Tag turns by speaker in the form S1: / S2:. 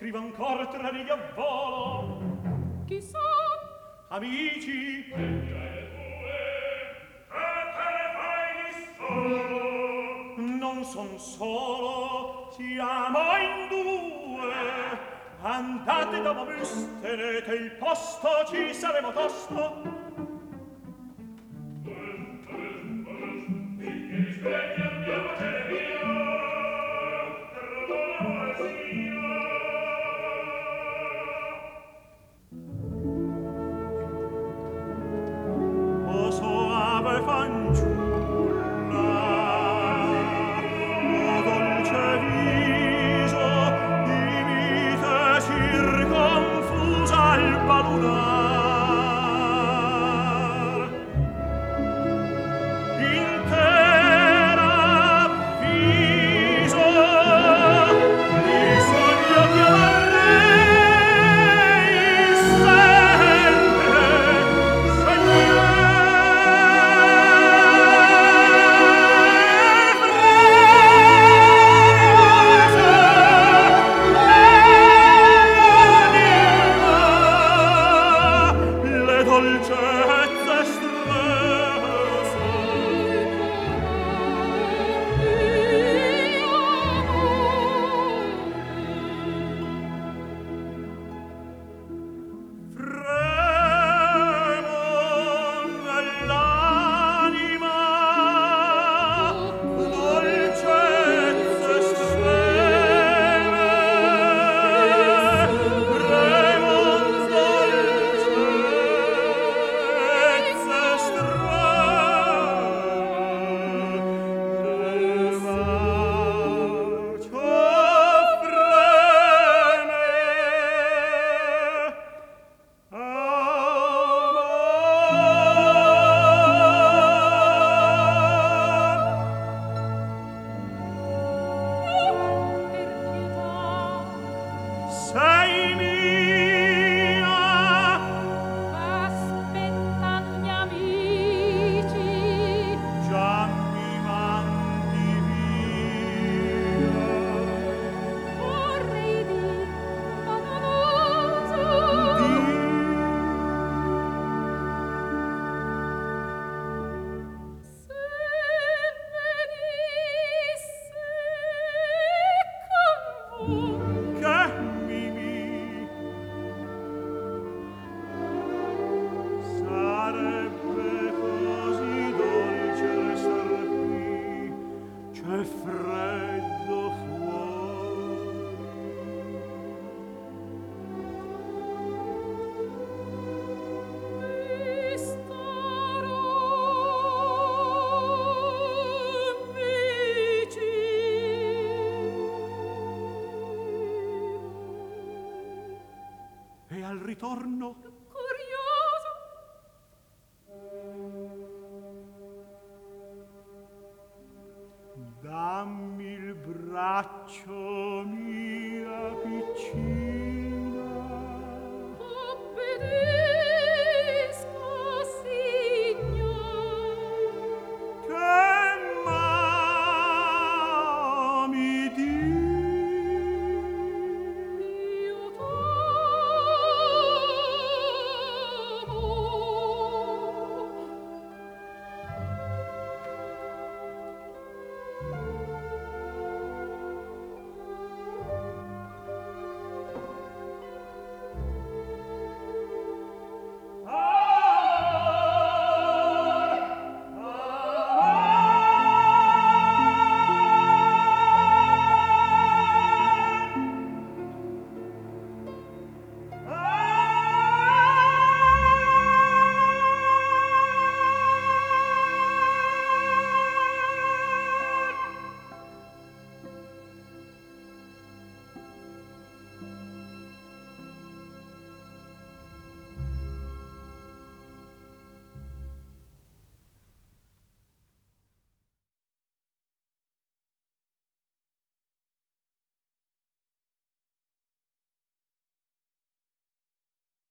S1: scrivo ancora 3 righe a volo.
S2: Chi son?
S1: Amici.
S3: E te ne fai di solo?
S1: Non son solo, siamo in 2. Andate dopo misterete il posto, ci saremo tosto.
S3: Svegli andiamo a cene via, trovo la poesia.
S1: O soave fanciulla, o dolce viso, di vite circonfusa al balunar. Ritorno
S2: curioso.
S1: Dammi il braccio mio.